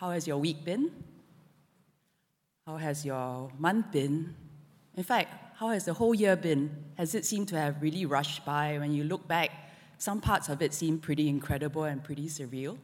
how has your week been? How has your month been? In fact, how has the whole year been? Has it seemed to have really rushed by? When you look back, some parts of it seem pretty incredible and pretty surreal.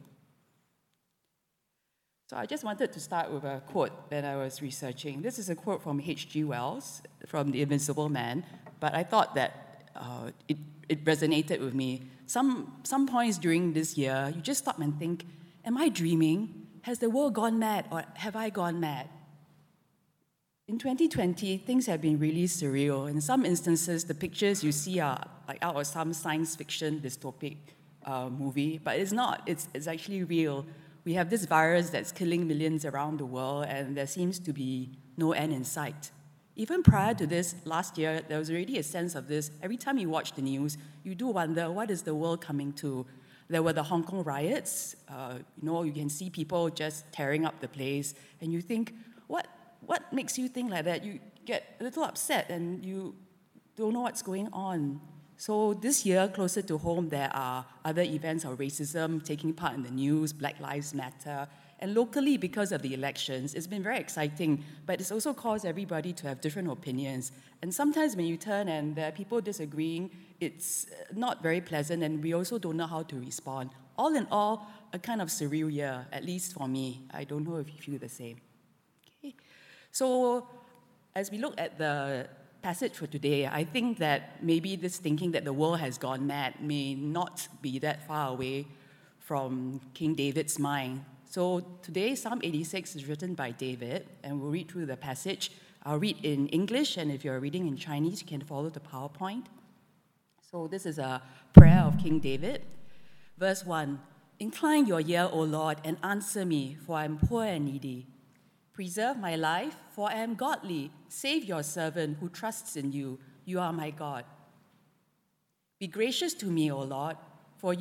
So I just wanted to start with a quote that I was researching. This is a quote from H.G. Wells from The Invisible Man, but I thought that it resonated with me. Some points during this year, you just stop and think, am I dreaming? Has the world gone mad, or have I gone mad? In 2020, things have been really surreal. In some instances, the pictures you see are like out of some science fiction dystopic movie, but it's not. It's actually real. We have this virus that's killing millions around the world, and there seems to be no end in sight. Even prior to this, last year, there was already a sense of this. Every time you watch the news, you do wonder, what is the world coming to? There were the Hong Kong riots. You can see people just tearing up the place, and you think, what makes you think like that? You get a little upset, and you don't know what's going on. So this year, closer to home, there are other events of racism taking part in the news, Black Lives Matter. And locally, because of the elections, it's been very exciting, but it's also caused everybody to have different opinions. And sometimes when you turn and there are people disagreeing, it's not very pleasant, and we also don't know how to respond. All in all, a kind of surreal year, at least for me. I don't know if you feel the same. Okay. So as we look at the passage for today, I think that maybe this thinking that the world has gone mad may not be that far away from King David's mind. So today, Psalm 86 is written by David, and we'll read through the passage. I'll read in English, and if you're reading in Chinese, you can follow the PowerPoint. So this is a prayer of King David. Verse 1, "Incline your ear, O Lord, and answer me, for I am poor and needy. Preserve my life, for I am godly. Save your servant who trusts in you. You are my God. Be gracious to me, O Lord, for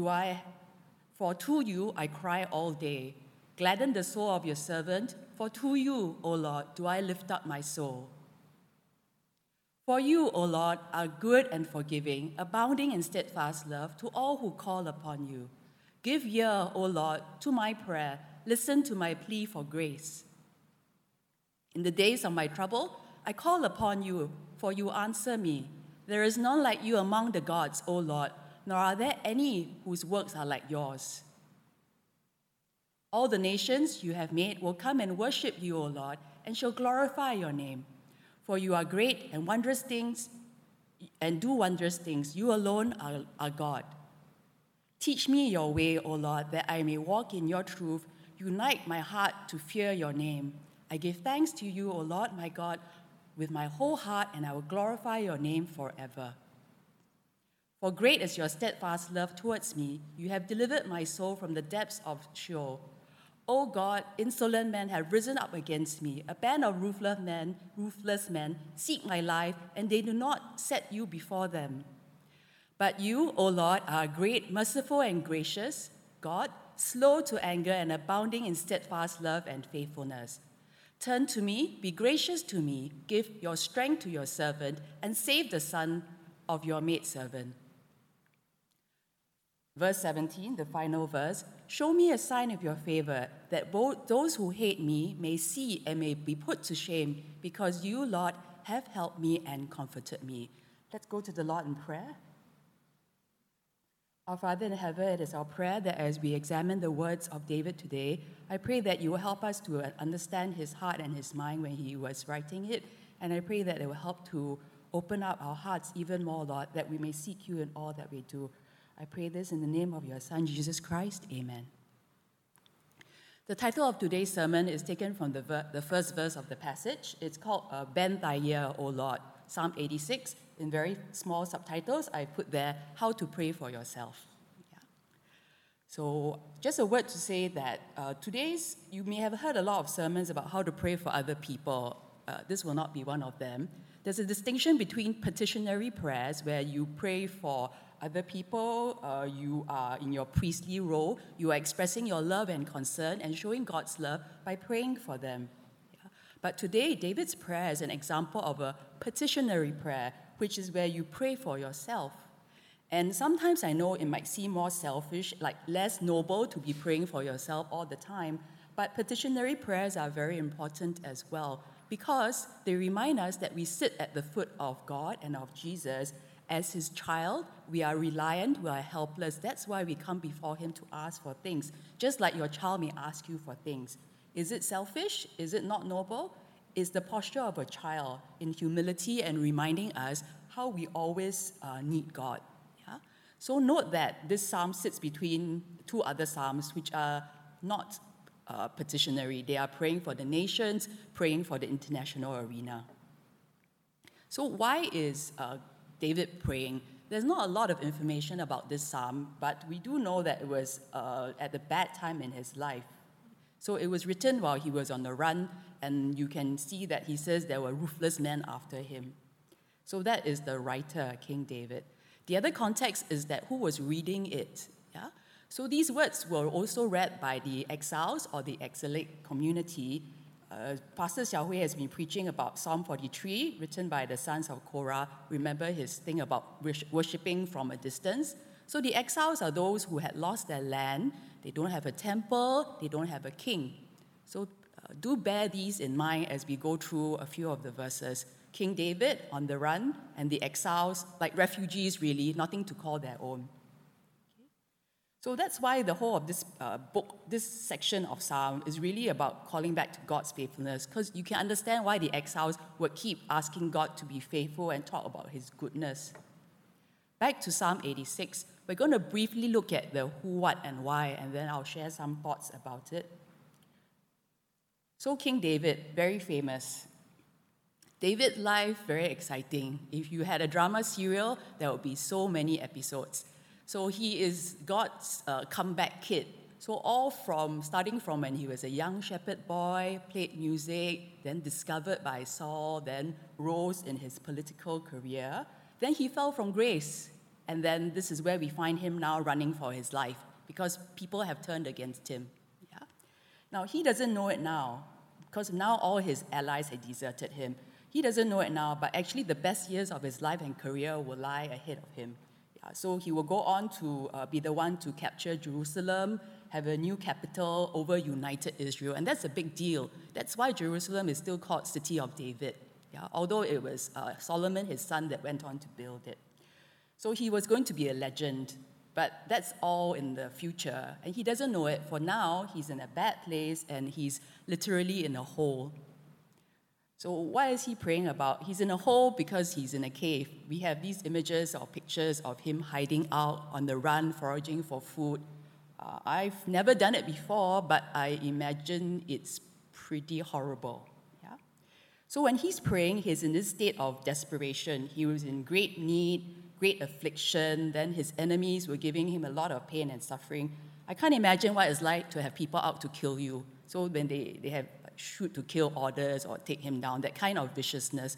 to you I cry all day. Gladden the soul of your servant, for to you, O Lord, do I lift up my soul. For you, O Lord, are good and forgiving, abounding in steadfast love to all who call upon you. Give ear, O Lord, to my prayer. Listen to my plea for grace. In the days of my trouble, I call upon you, for you answer me. There is none like you among the gods, O Lord, nor are there any whose works are like yours. All the nations you have made will come and worship you, O Lord, and shall glorify your name. For you are great and wondrous things, and do wondrous things. You alone are God. Teach me your way, O Lord, that I may walk in your truth. Unite my heart to fear your name. I give thanks to you, O Lord, my God, with my whole heart, and I will glorify your name forever. For great is your steadfast love towards me. You have delivered my soul from the depths of Sheol. O God, insolent men have risen up against me. A band of ruthless men seek my life, and they do not set you before them. But you, O Lord, are great, merciful, and gracious, God, slow to anger and abounding in steadfast love and faithfulness. Turn to me, be gracious to me, give your strength to your servant, and save the son of your maidservant. Verse 17, the final verse, show me a sign of your favor, that both those who hate me may see and may be put to shame, because you, Lord, have helped me and comforted me. Let's go to the Lord in prayer. Our Father in heaven, it is our prayer that as we examine the words of David today, I pray that you will help us to understand his heart and his mind when he was writing it, and I pray that it will help to open up our hearts even more, Lord, that we may seek you in all that we do. I pray this in the name of your Son, Jesus Christ. Amen. The title of today's sermon is taken from the first verse of the passage. It's called Bend Thy Ear, O Lord, Psalm 86. In very small subtitles, I put there, How to Pray for Yourself. Yeah. So just a word to say that you may have heard a lot of sermons about how to pray for other people. This will not be one of them. There's a distinction between petitionary prayers, where you pray for other people, you are in your priestly role, you are expressing your love and concern and showing God's love by praying for them. Yeah. But today, David's prayer is an example of a petitionary prayer, which is where you pray for yourself. And sometimes I know it might seem more selfish, like less noble to be praying for yourself all the time, But petitionary prayers are very important as well because they remind us that we sit at the foot of God and of Jesus. As his child, we are reliant, we are helpless. That's why we come before him to ask for things, just like your child may ask you for things. Is it selfish? Is it not noble? It's the posture of a child in humility and reminding us how we always need God. Yeah? So note that this psalm sits between two other psalms which are not petitionary. They are praying for the nations, praying for the international arena. So why is David praying? There's not a lot of information about this psalm, but we do know that it was at a bad time in his life. So it was written while he was on the run, and you can see that he says there were ruthless men after him. So that is the writer, King David. The other context is that who was reading it? Yeah? So these words were also read by the exiles or the exilic community. Pastor Xiao Hui has been preaching about Psalm 43, written by the sons of Korah. Remember his thing about worshipping from a distance? So the exiles are those who had lost their land. They don't have a temple. They don't have a king. So do bear these in mind as we go through a few of the verses. King David on the run, and the exiles, like refugees really, nothing to call their own. So that's why the whole of this book, this section of Psalm, is really about calling back to God's faithfulness, because you can understand why the exiles would keep asking God to be faithful and talk about his goodness. Back to Psalm 86, we're going to briefly look at the who, what, and why, and then I'll share some thoughts about it. So King David, very famous. David's life, very exciting. If you had a drama serial, there would be so many episodes. So he is God's comeback kid. So starting from when he was a young shepherd boy, played music, then discovered by Saul, then rose in his political career. Then he fell from grace. And then this is where we find him now running for his life because people have turned against him. Yeah? Now, he doesn't know it now because now all his allies have deserted him. He doesn't know it now, but actually the best years of his life and career will lie ahead of him. So he will go on to be the one to capture Jerusalem, have a new capital over united Israel, and that's a big deal. That's why Jerusalem is still called City of David, although it was Solomon, his son, that went on to build it. So he was going to be a legend, but that's all in the future, and he doesn't know it. For now, he's in a bad place, and he's literally in a hole. So what is he praying about? He's in a hole because he's in a cave. We have these images or pictures of him hiding out on the run, foraging for food. I've never done it before, but I imagine it's pretty horrible. Yeah? So when he's praying, he's in this state of desperation. He was in great need, great affliction. Then his enemies were giving him a lot of pain and suffering. I can't imagine what it's like to have people out to kill you. So when they have shoot to kill orders or take him down, that kind of viciousness.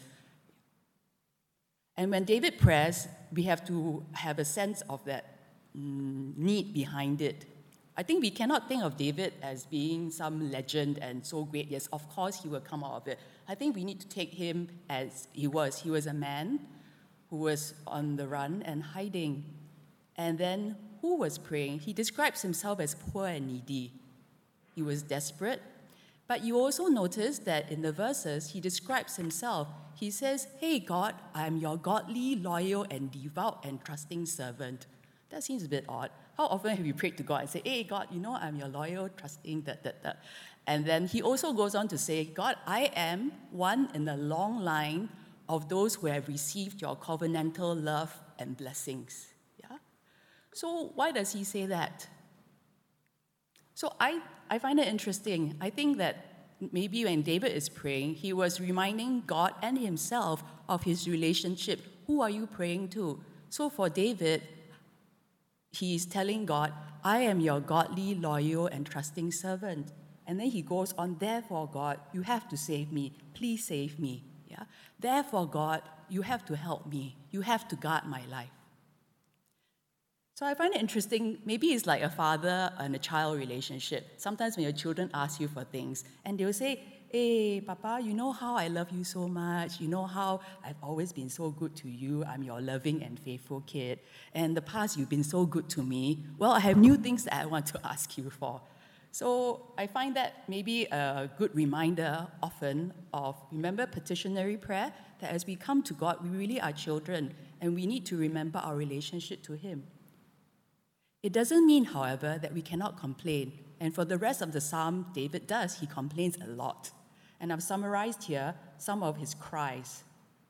And when David prays, we have to have a sense of that need behind it. I think we cannot think of David as being some legend and so great. Yes, of course he will come out of it. I think we need to take him as he was. He was a man who was on the run and hiding. And then who was praying? He describes himself as poor and needy. He was desperate. But you also notice that in the verses, he describes himself. He says, "Hey God, I am your godly, loyal, and devout and trusting servant." That seems a bit odd. How often have you prayed to God and say, "Hey God, you know I'm your loyal, trusting, that." And then he also goes on to say, "God, I am one in the long line of those who have received your covenantal love and blessings." Yeah? So why does he say that? So I find it interesting. I think that maybe when David is praying, he was reminding God and himself of his relationship. Who are you praying to? So for David, he's telling God, "I am your godly, loyal, and trusting servant." And then he goes on, "Therefore, God, you have to save me. Please save me." Yeah? "Therefore, God, you have to help me. You have to guard my life." So I find it interesting. Maybe it's like a father and a child relationship. Sometimes when your children ask you for things, and they'll say, "Hey, Papa, you know how I love you so much? You know how I've always been so good to you. I'm your loving and faithful kid. And in the past, you've been so good to me. Well, I have new things that I want to ask you for." So I find that maybe a good reminder often of, remember petitionary prayer, that as we come to God, we really are children, and we need to remember our relationship to Him. It doesn't mean, however, that we cannot complain. And for the rest of the psalm, David does. He complains a lot. And I've summarized here some of his cries.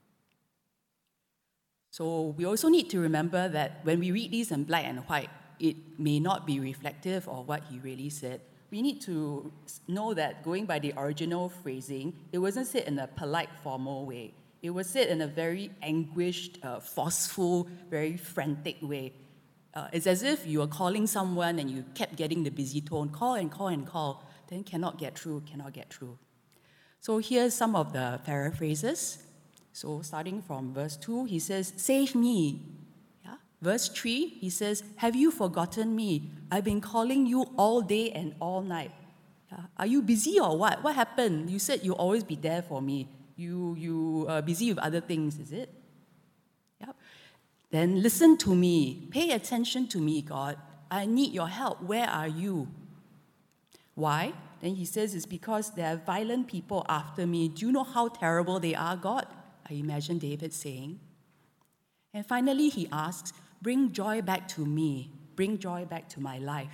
So we also need to remember that when we read these in black and white, it may not be reflective of what he really said. We need to know that going by the original phrasing, it wasn't said in a polite, formal way. It was said in a very anguished, forceful, very frantic way. It's as if you were calling someone and you kept getting the busy tone, call and call and call, then cannot get through. So here's some of the paraphrases. So starting from verse 2, he says, save me. Yeah? Verse 3, he says, have you forgotten me? I've been calling you all day and all night. Yeah? Are you busy or what? What happened? You said you'll always be there for me. You are busy with other things, is it? Yep. Then listen to me. Pay attention to me, God. I need your help. Where are you? Why? Then he says, it's because there are violent people after me. Do you know how terrible they are, God? I imagine David saying. And finally, he asks, bring joy back to me. Bring joy back to my life.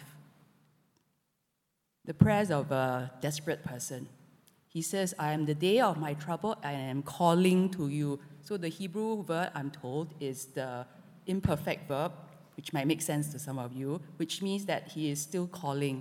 The prayers of a desperate person. He says, I am the day of my trouble, I am calling to you. So the Hebrew verb, I'm told, is the imperfect verb, which might make sense to some of you, which means that he is still calling.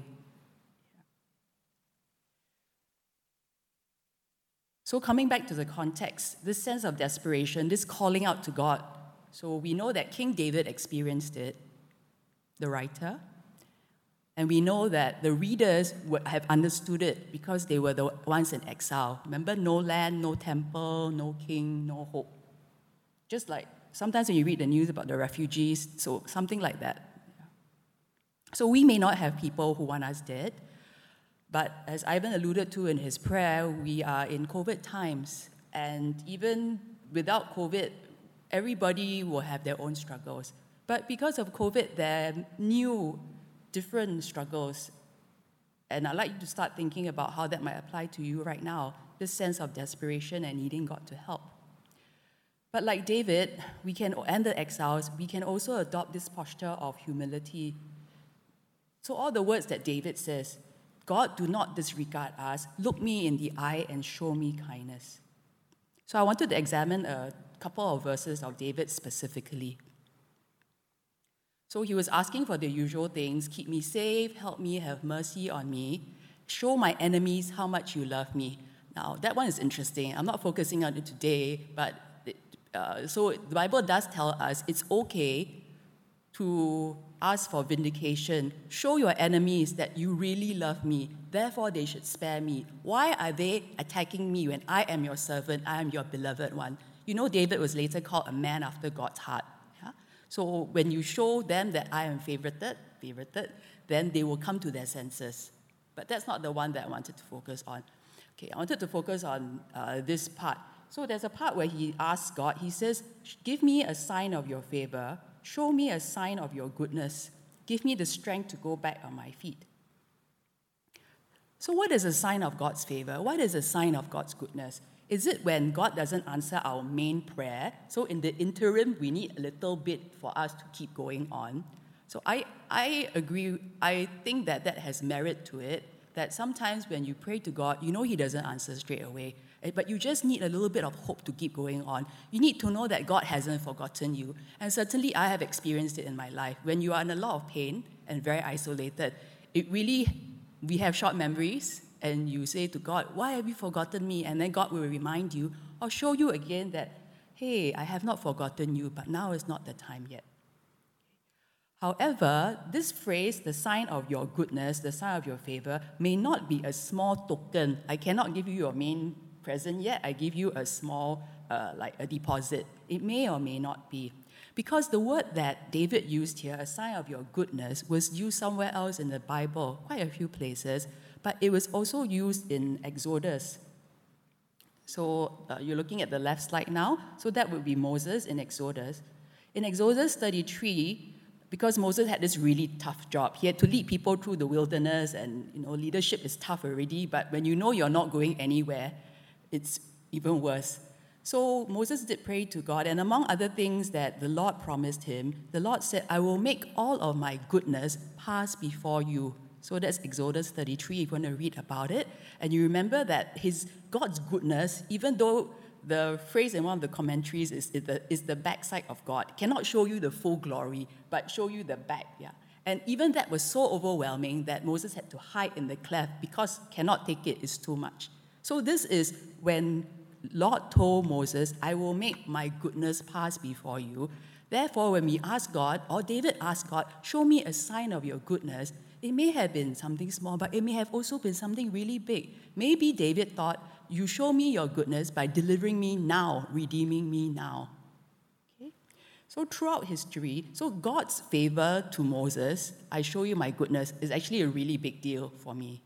So coming back to the context, this sense of desperation, this calling out to God. So we know that King David experienced it, the writer. And we know that the readers would have understood it because they were the ones in exile. Remember, no land, no temple, no king, no hope. Just like sometimes when you read the news about the refugees, so something like that. So we may not have people who want us dead, but as Ivan alluded to in his prayer, we are in COVID times. And even without COVID, everybody will have their own struggles. But because of COVID, there are new different struggles. And I'd like you to start thinking about how that might apply to you right now, this sense of desperation and needing God to help. But like David, and the exiles, we can also adopt this posture of humility. So all the words that David says, God, do not disregard us, look me in the eye and show me kindness. So I wanted to examine a couple of verses of David specifically. So he was asking for the usual things, keep me safe, help me, have mercy on me, show my enemies how much you love me. Now, that one is interesting. I'm not focusing on it today, but so the Bible does tell us it's okay to ask for vindication. Show your enemies that you really love me, therefore they should spare me. Why are they attacking me when I am your servant, I am your beloved one? You know, David was later called a man after God's heart. So when you show them that I am favorited, then they will come to their senses. But that's not the one that I wanted to focus on. Okay, I wanted to focus on this part. So there's a part where he asks God, he says, give me a sign of your favor, show me a sign of your goodness, give me the strength to go back on my feet. So what is a sign of God's favor? What is a sign of God's goodness? Is it when God doesn't answer our main prayer? So in the interim, we need a little bit for us to keep going on. So I agree. I think that has merit to it, that sometimes when you pray to God, you know He doesn't answer straight away, but you just need a little bit of hope to keep going on. You need to know that God hasn't forgotten you. And certainly I have experienced it in my life. When you are in a lot of pain and very isolated, we have short memories, and you say to God, why have you forgotten me? And then God will remind you or show you again that, hey, I have not forgotten you, but now is not the time yet. However, this phrase, the sign of your goodness, the sign of your favor, may not be a small token. I cannot give you your main present yet. I give you a small, like a deposit. It may or may not be. Because the word that David used here, a sign of your goodness, was used somewhere else in the Bible, quite a few places, but it was also used in Exodus. So you're looking at the left slide now. So that would be Moses in Exodus. In Exodus 33, because Moses had this really tough job. He had to lead people through the wilderness, and leadership is tough already, but when you know you're not going anywhere, it's even worse. So Moses did pray to God, and among other things that the Lord promised him, the Lord said, I will make all of my goodness pass before you. So that's Exodus 33, if you want to read about it. And you remember that God's goodness, even though the phrase in one of the commentaries is the backside of God, cannot show you the full glory, but show you the back. Yeah. And even that was so overwhelming that Moses had to hide in the cleft because cannot take it, it's too much. So this is when Lord told Moses, I will make my goodness pass before you. Therefore, when we ask God, or David asked God, show me a sign of your goodness, it may have been something small, but it may have also been something really big. Maybe David thought, you show me your goodness by delivering me now, redeeming me now. Okay? So throughout history, God's favor to Moses, I show you my goodness, is actually a really big deal for me.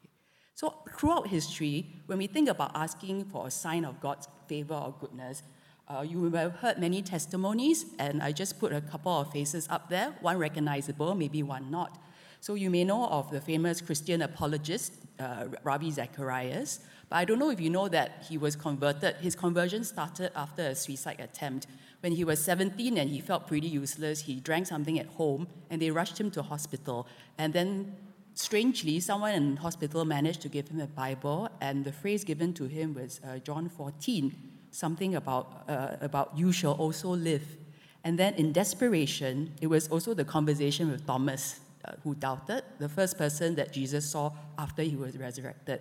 So throughout history, when we think about asking for a sign of God's favor or goodness, you will have heard many testimonies, and I just put a couple of faces up there, one recognizable, maybe one not. So you may know of the famous Christian apologist, Ravi Zacharias, but I don't know if you know that he was converted. His conversion started after a suicide attempt. When he was 17 and he felt pretty useless, he drank something at home, and they rushed him to hospital. And then strangely, someone in hospital managed to give him a Bible, and the phrase given to him was John 14, something about you shall also live. And then in desperation, it was also the conversation with Thomas, who doubted, the first person that Jesus saw after he was resurrected.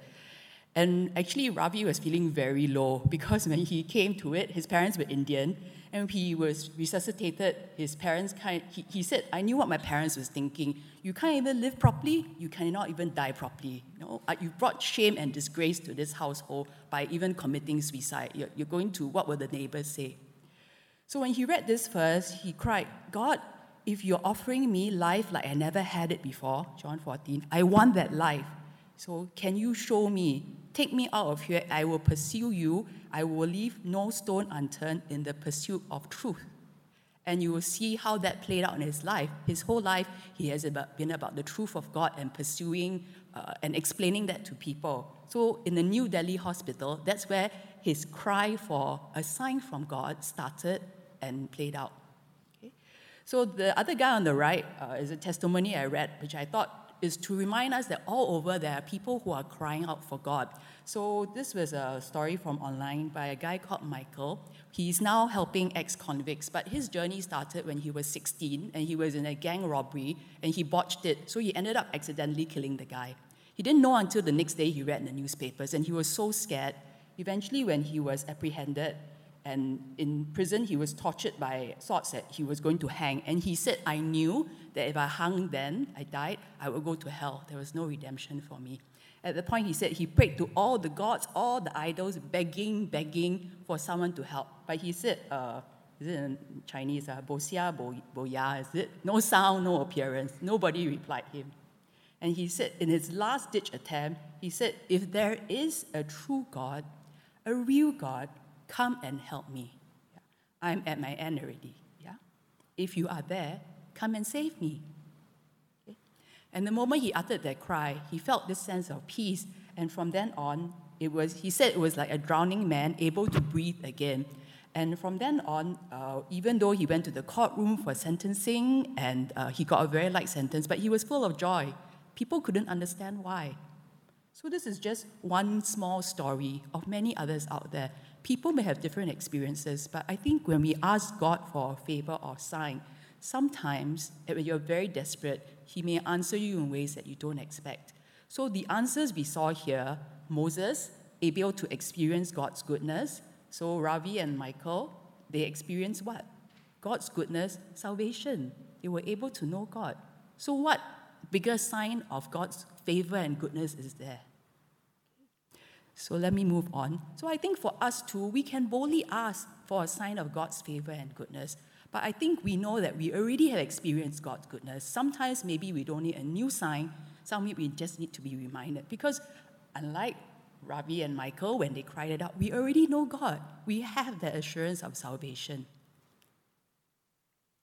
And actually, Ravi was feeling very low because when he came to it, his parents were Indian, and he was resuscitated. His parents he said, I knew what my parents was thinking. You can't even live properly, you cannot even die properly. You brought shame and disgrace to this household by even committing suicide. You're going to, what will the neighbors say? So when he read this verse, he cried, God, if you're offering me life like I never had it before, John 14, I want that life. So can you show me? Take me out of here. I will pursue you. I will leave no stone unturned in the pursuit of truth. And you will see how that played out in his life. His whole life, he has been about the truth of God and pursuing and explaining that to people. So in the New Delhi hospital, that's where his cry for a sign from God started and played out. Okay? So the other guy on the right is a testimony I read, which I thought is to remind us that all over there are people who are crying out for God. So this was a story from online by a guy called Michael. He's now helping ex-convicts, but his journey started when he was 16, and he was in a gang robbery, and he botched it, so he ended up accidentally killing the guy. He didn't know until the next day he read in the newspapers, and he was so scared. Eventually, when he was apprehended, and in prison, he was tortured by thoughts that he was going to hang. And he said, I knew that if I hung then, I died, I would go to hell. There was no redemption for me. At the point, he said he prayed to all the gods, all the idols, begging for someone to help. But he said, is it in Chinese, bo xia, bo ya, is it? No sound, no appearance. Nobody replied him. And he said, in his last-ditch attempt, he said, if there is a true God, a real God, come and help me. Yeah. I'm at my end already. Yeah? If you are there, come and save me. Okay? And the moment he uttered that cry, he felt this sense of peace. And from then on, he said it was like a drowning man able to breathe again. And from then on, even though he went to the courtroom for sentencing and he got a very light sentence, but he was full of joy. People couldn't understand why. So this is just one small story of many others out there. People may have different experiences, but I think when we ask God for a favor or sign, sometimes when you're very desperate, He may answer you in ways that you don't expect. So the answers we saw here, Moses, able to experience God's goodness. So Ravi and Michael, they experienced what? God's goodness, salvation. They were able to know God. So what bigger sign of God's favor and goodness is there? So let me move on. So I think for us too, we can boldly ask for a sign of God's favor and goodness. But I think we know that we already have experienced God's goodness. Sometimes maybe we don't need a new sign. Sometimes we just need to be reminded. Because unlike Ravi and Michael, when they cried it out, we already know God. We have that assurance of salvation.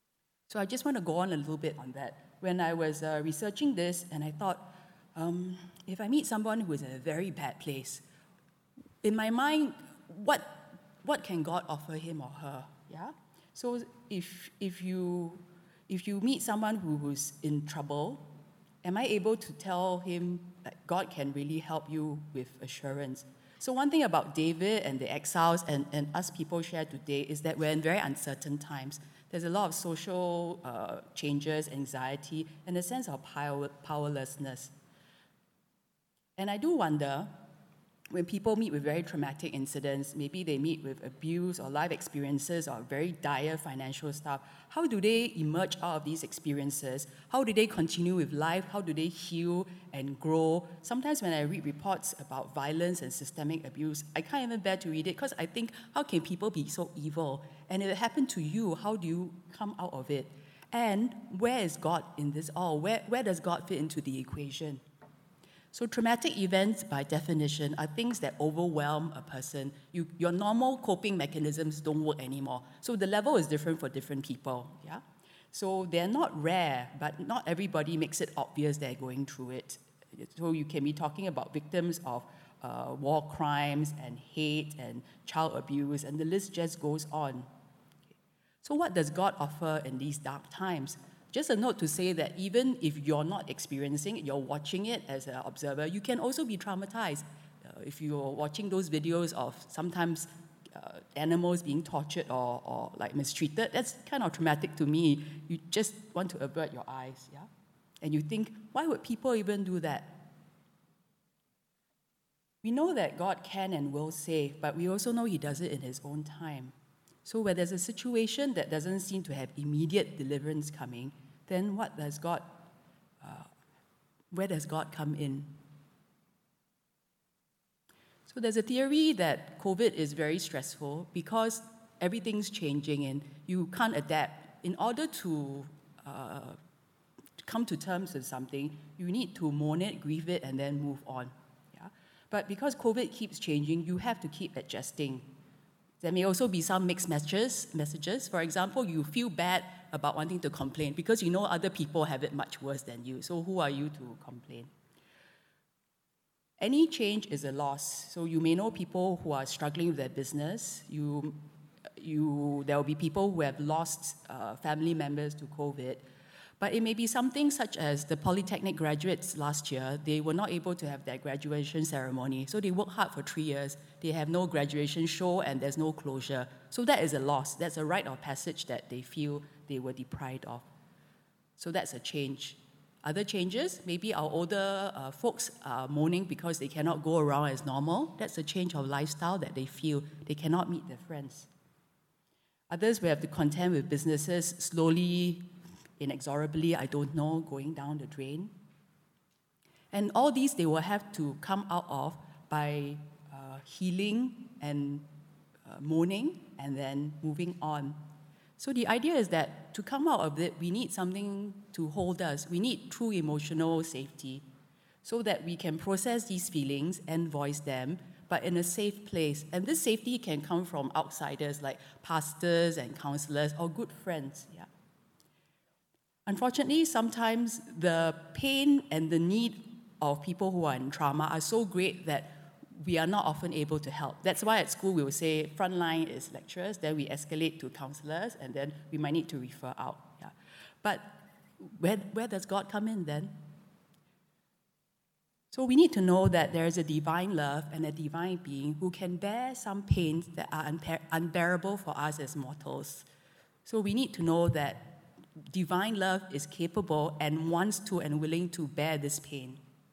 So I just want to go on a little bit on that. When I was researching this, and I thought, if I meet someone who is in a very bad place, in my mind, what can God offer him or her? Yeah. So if you meet someone who's in trouble, am I able to tell him that God can really help you with assurance? So one thing about David and the exiles and us people share today is that we're in very uncertain times. There's a lot of social changes, anxiety, and a sense of powerlessness. And I do wonder, when people meet with very traumatic incidents, maybe they meet with abuse or life experiences or very dire financial stuff, how do they emerge out of these experiences? How do they continue with life? How do they heal and grow? Sometimes when I read reports about violence and systemic abuse, I can't even bear to read it because I think, how can people be so evil? And if it happened to you, how do you come out of it? And where is God in this all? Where does God fit into the equation? So traumatic events, by definition, are things that overwhelm a person. Your normal coping mechanisms don't work anymore. So the level is different for different people, yeah? So they're not rare, but not everybody makes it obvious they're going through it. So you can be talking about victims of war crimes and hate and child abuse, and the list just goes on. So what does God offer in these dark times? Just a note to say that even if you're not experiencing it, you're watching it as an observer, you can also be traumatized. If you're watching those videos of sometimes animals being tortured or like mistreated, that's kind of traumatic to me. You just want to avert your eyes, yeah? And you think, why would people even do that? We know that God can and will save, but we also know He does it in His own time. So where there's a situation that doesn't seem to have immediate deliverance coming, then where does God come in? So there's a theory that COVID is very stressful because everything's changing and you can't adapt. In order to come to terms with something, you need to mourn it, grieve it, and then move on. Yeah? But because COVID keeps changing, you have to keep adjusting. There may also be some mixed messages. For example, you feel bad about wanting to complain because you know other people have it much worse than you. So who are you to complain? Any change is a loss. So you may know people who are struggling with their business. There will be people who have lost family members to COVID. But it may be something such as the Polytechnic graduates last year. They were not able to have their graduation ceremony. So they worked hard for 3 years. They have no graduation show and there's no closure. So that is a loss. That's a rite of passage that they feel they were deprived of. So that's a change. Other changes, maybe our older folks are mourning because they cannot go around as normal. That's a change of lifestyle that they feel they cannot meet their friends. Others will have to contend with businesses slowly, inexorably, I don't know, going down the drain. And all these they will have to come out of by healing and mourning and then moving on. So the idea is that to come out of it, we need something to hold us. We need true emotional safety so that we can process these feelings and voice them, but in a safe place. And this safety can come from outsiders like pastors and counselors or good friends. Yeah. Unfortunately, sometimes the pain and the need of people who are in trauma are so great that we are not often able to help. That's why at school we will say frontline is lecturers, then we escalate to counselors, and then we might need to refer out. Yeah. But where does God come in then? So we need to know that there is a divine love and a divine being who can bear some pains that are unbearable for us as mortals. So we need to know that divine love is capable and wants to and willing to bear this pain.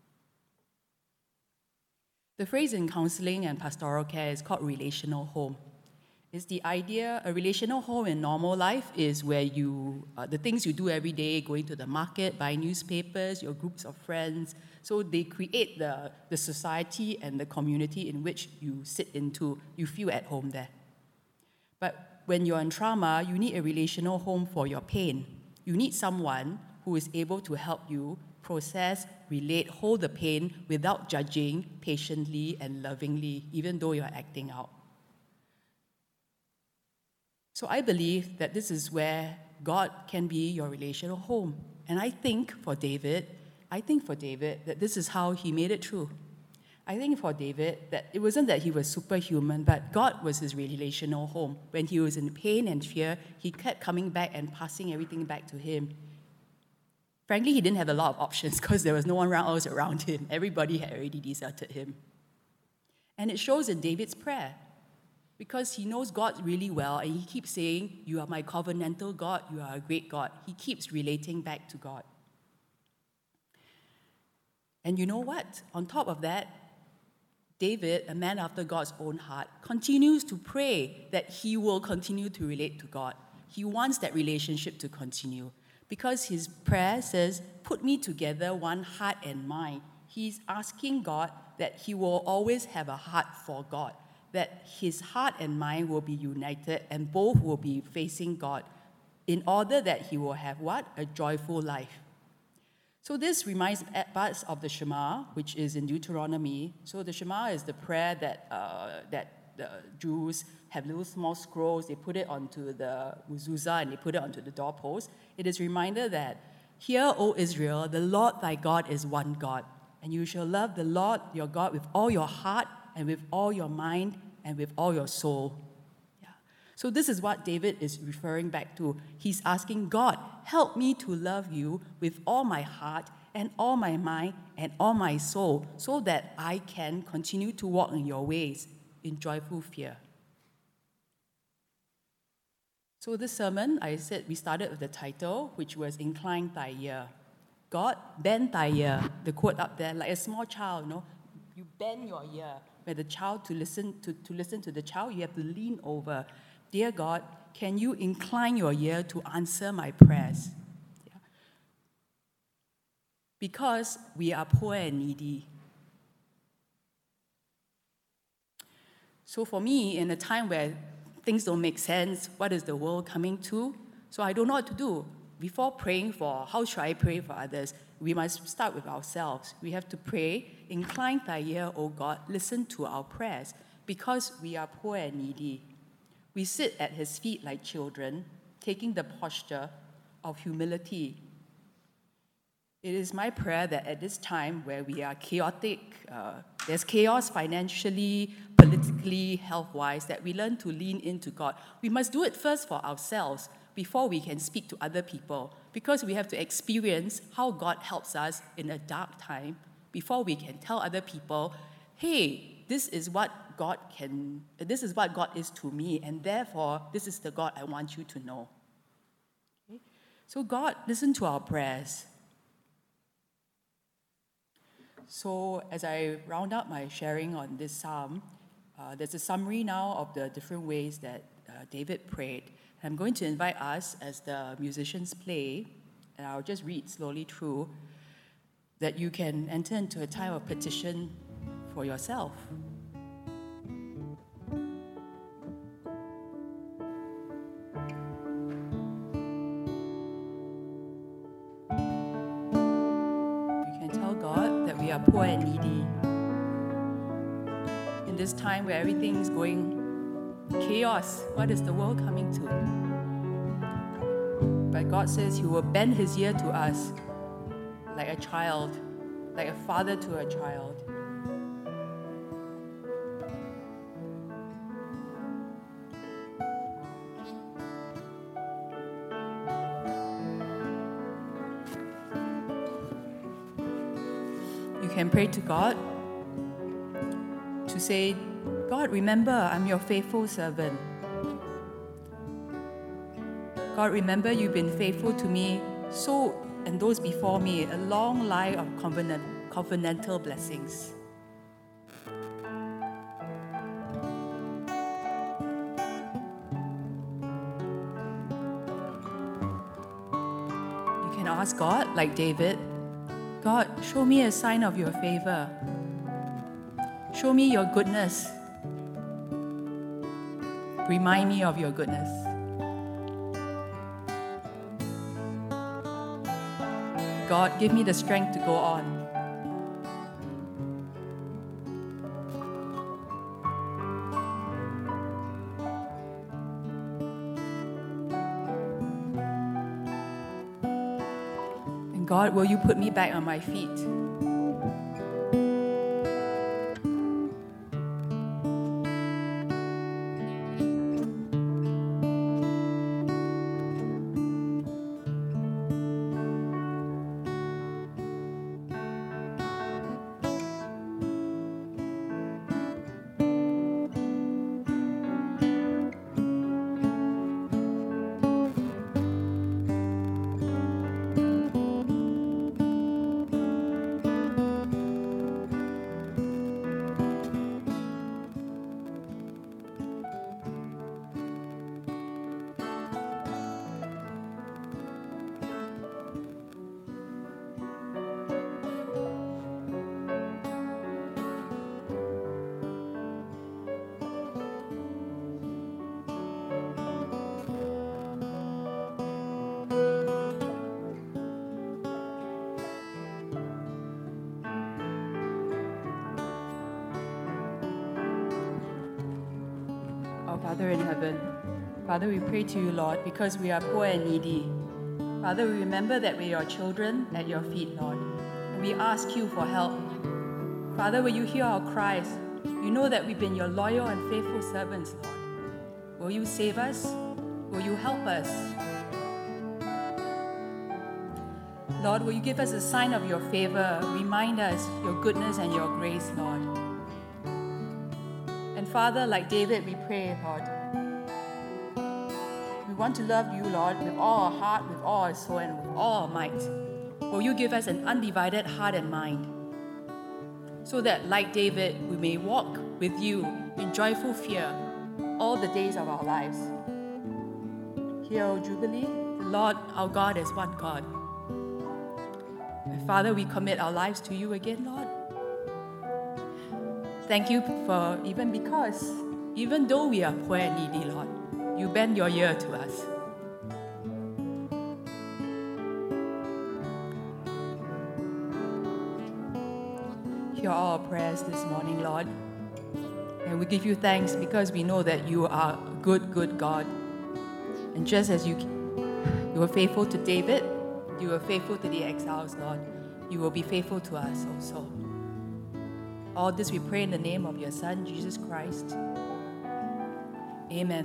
The phrase in counseling and pastoral care is called relational home. It's the idea, a relational home in normal life is where the things you do every day, going to the market, buying newspapers, your groups of friends. So they create the society and the community in which you sit into, you feel at home there. But when you're in trauma, you need a relational home for your pain. You need someone who is able to help you process, relate, hold the pain without judging, patiently and lovingly, even though you're acting out. So I believe that this is where God can be your relational home. And I think for David that this is how he made it through. I think for David that it wasn't that he was superhuman, but God was his relational home. When he was in pain and fear, he kept coming back and passing everything back to him. Frankly, he didn't have a lot of options because there was no one else around him. Everybody had already deserted him. And it shows in David's prayer because he knows God really well and he keeps saying, "You are my covenantal God, you are a great God." He keeps relating back to God. And you know what? On top of that, David, a man after God's own heart, continues to pray that he will continue to relate to God. He wants that relationship to continue because his prayer says, "Put me together, one heart and mind." He's asking God that he will always have a heart for God, that his heart and mind will be united and both will be facing God in order that he will have what? A joyful life. So this reminds us of the Shema, which is in Deuteronomy. So the Shema is the prayer that the Jews have little small scrolls. They put it onto the mezuzah and they put it onto the doorpost. It is a reminder that, "Hear, O Israel, the Lord thy God is one God, and you shall love the Lord your God with all your heart and with all your mind and with all your soul." So this is what David is referring back to. He's asking God, "Help me to love you with all my heart and all my mind and all my soul so that I can continue to walk in your ways in joyful fear." So this sermon, I said we started with the title, which was "Incline Thy Ear." God, bend thy ear. The quote up there, like a small child, you bend your ear. Where the child to listen to the child, you have to lean over. "Dear God, can you incline your ear to answer my prayers?" Yeah. Because we are poor and needy. So for me, in a time where things don't make sense, what is the world coming to? So I don't know what to do. Before praying for, how should I pray for others? We must start with ourselves. We have to pray, "Incline thy ear, O God, listen to our prayers," because we are poor and needy. We sit at his feet like children, taking the posture of humility. It is my prayer that at this time where we are chaotic, there's chaos financially, politically, health-wise, that we learn to lean into God. We must do it first for ourselves before we can speak to other people, because we have to experience how God helps us in a dark time before we can tell other people, "Hey, this is what God is to me, and therefore this is the God I want you to know." Okay? So God, listen to our prayers. So as I round up my sharing on this psalm, there's a summary now of the different ways that David prayed. I'm going to invite us, as the musicians play, and I'll just read slowly through, that you can enter into a time of petition for yourself. We are poor and needy. In this time where everything's going chaos, what is the world coming to? But God says He will bend His ear to us like a child, like a father to a child. You can pray to God to say, "God, remember, I'm your faithful servant. God, remember you've been faithful to me, and those before me, a long line of covenantal blessings." You can ask God, like David, "God, show me a sign of your favor. Show me your goodness. Remind me of your goodness." God, give me the strength to go on. God, will you put me back on my feet? Our Father in heaven, Father, we pray to you, Lord, because we are poor and needy. Father, we remember that we're your children at your feet, Lord, and we ask you for help. Father, will you hear our cries? You know that we've been your loyal and faithful servants, Lord. Will you save us? Will you help us? Lord, will you give us a sign of your favor? Remind us your goodness and your grace, Lord. And Father, like David, we pray, Lord. We want to love you, Lord, with all our heart, with all our soul, and with all our might. Will you give us an undivided heart and mind, so that, like David, we may walk with you in joyful fear all the days of our lives. Hear, O Jubilee, the Lord our God is one God. And Father, we commit our lives to you again, Lord. Thank you for even though we are poor and needy, Lord, you bend your ear to us. Hear all our prayers this morning, Lord. And we give you thanks because we know that you are a good, good God. And just as you were faithful to David, you were faithful to the exiles, Lord, you will be faithful to us also. All this we pray in the name of your Son, Jesus Christ. Amen.